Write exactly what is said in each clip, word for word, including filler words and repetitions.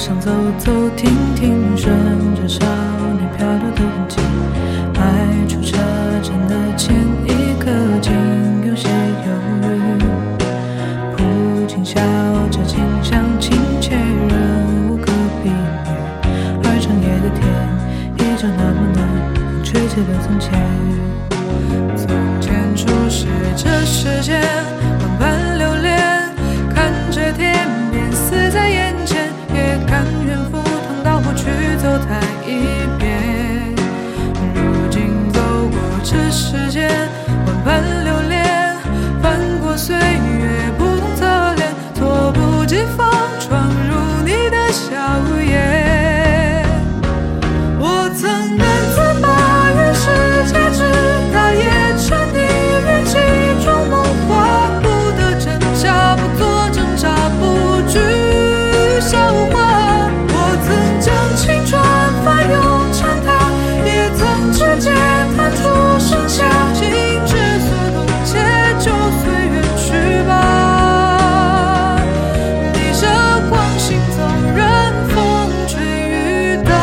想走走停停，顺着少女漂流的痕迹，迈出车站的前一刻，竟有些犹豫。普京笑着，景象亲切，人无可避免。而长夜的天依旧那么暖，风吹起了从前。从前初识这世间，万般流连，看着天边死在眼前，也甘愿赴汤蹈火去走它一遍。如今走过这世间，万般流连，翻过岁月不同侧脸，猝不及防闯入你的笑颜。我曾难自拔于世界之大，也沉溺于其中梦话，不得真假，不做挣扎，不惧笑话。我曾将青春翻涌成她，也曾直接弹出盛夏，心之所动，且就随缘去吧。逆着光行走，任风吹雨打。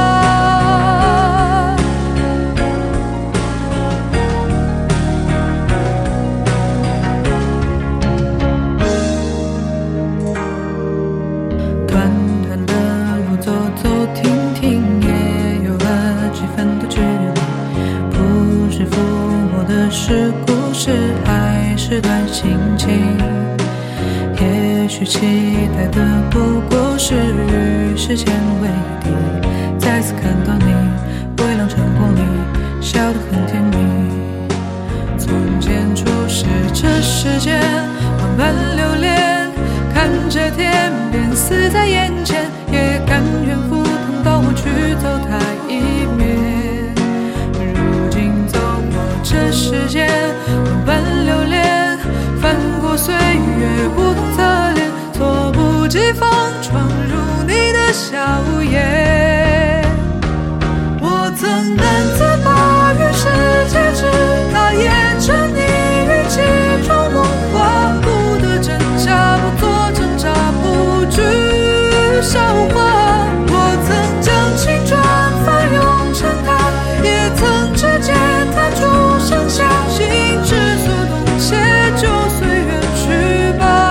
短短的路，走走停停，也有了几分的距离。不是抚摸的是故事，还是段心情？也许期待的不过是与时间为敌。再次看到你，微亮晨光里，笑得很甜蜜。从前初识这世间，万般流连，看着天边死在眼前，也甘愿赴汤蹈火去走它一遍。如今走过这世间，万般流连，翻过岁月不同侧脸，猝不及防闯入你的笑颜。我曾难自拔于世界之大，也沉溺于其中梦话，不得真假，不做挣扎，不惧笑话。我曾将青春翻涌成她，也曾直接弹出盛夏，心之所动，且就随缘去吧。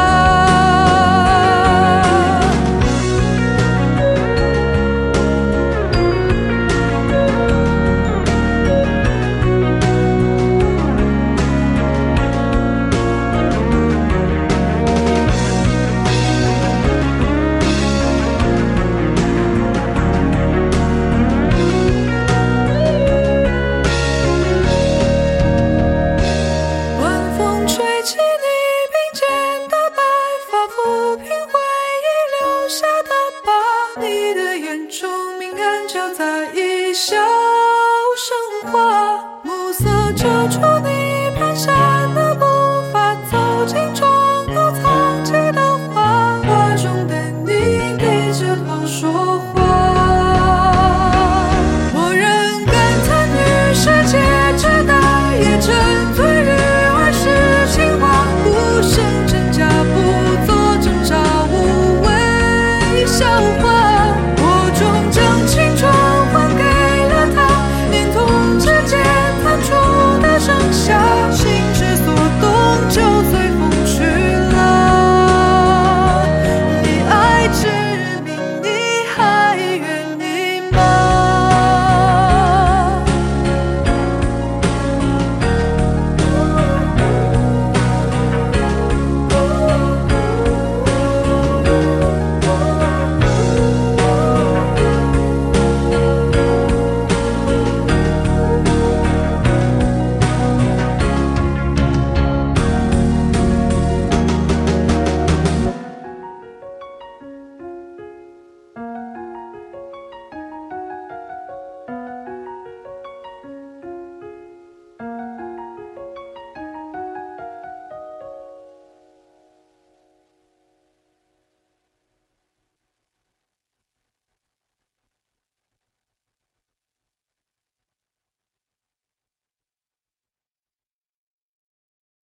晚风吹起你鬓间的白发，抚平回忆留下的疤。你的眼中明暗交杂，一笑生花。暮色遮住你蹒跚的步伐，走进窗口藏起的花，画中的你低着头说话。我仍感叹于世界之大，也沉醉于儿时情话，不生真假，不做挣扎，无谓笑话。